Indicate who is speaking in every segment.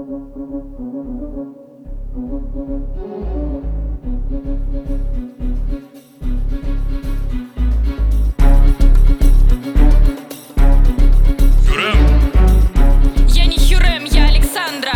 Speaker 1: Я не Хюррем, я Александра.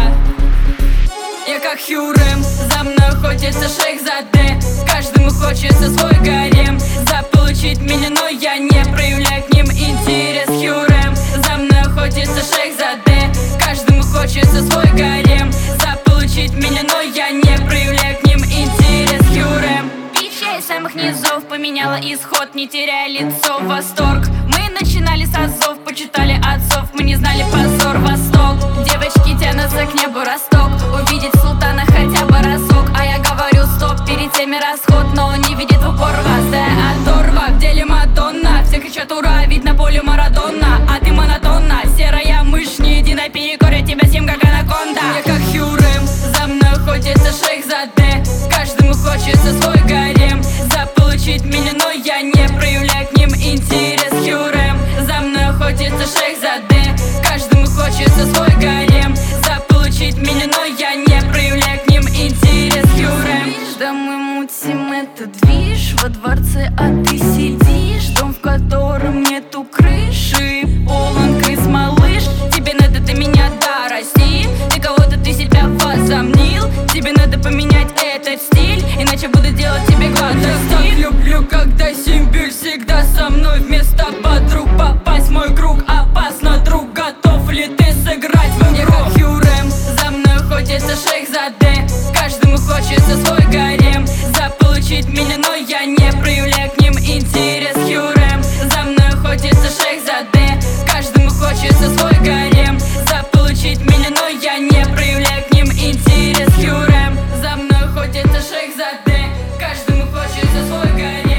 Speaker 1: Я как Хюррем, за мной охотится Шейхзаде. Каждому хочется свой гарем, заполучить меня, но я не проявляю к ним интерес. Хюррем, за мной охотится Шейхзаде. Каждому хочется свой гарем, заполучить меня, но я не проявляю к ним интерес. Хюррем, я из самых низов поменяла исход, не теряя лицо, восторг. Мы начинали с азов, почитали отцов, мы не знали позор, восток. Девочки тянутся к небу, росток, увидеть султана хотя бы разок. А я говорю стоп, перед теми расход, но он не видит в упор вас. Да, оторва, в деле Мадонна, все кричат ура, ведь на поле Марадона. А ты монотонна, серая мышь, не иди наперекор, я тебя съем как анаконда. Я как Хюррем, за мной охотится Шейхзаде. Каждому хочется свой гарем, заполучить меня, но я не проявляю к ним интерес. Хюррем, за мной охотится Шейхзаде. Каждому хочется свой гарем, заполучить меня, но я не проявляю к ним интерес. Хюррем, да мы мутим этот движ во дворце, а ты сидишь. Дом, в котором нету крыши, полон крыс, малыш. Тебе надо до меня дорасти, ты кого-то ты себя возомнил. Тебе надо поменять этот стиль, иначе буду делать тебе глаза. Я так люблю, когда Симбирь всегда со мной вместо подруг. Попасть в мой круг опасно, друг, готов ли ты сыграть в игру? Я как Хюррем, за мной охотится Шейхзаде. Каждому хочется свой гарем, заполучить меня, но я не проявляю к ним интерес. Хюррем, за мной охотится Шейхзаде. Каждому хочется свой гарем, заполучить меня, но я не проявляю к ним интерес. Хюррем, за мной охотится Шейхзаде. Каждому хочется свой гарем.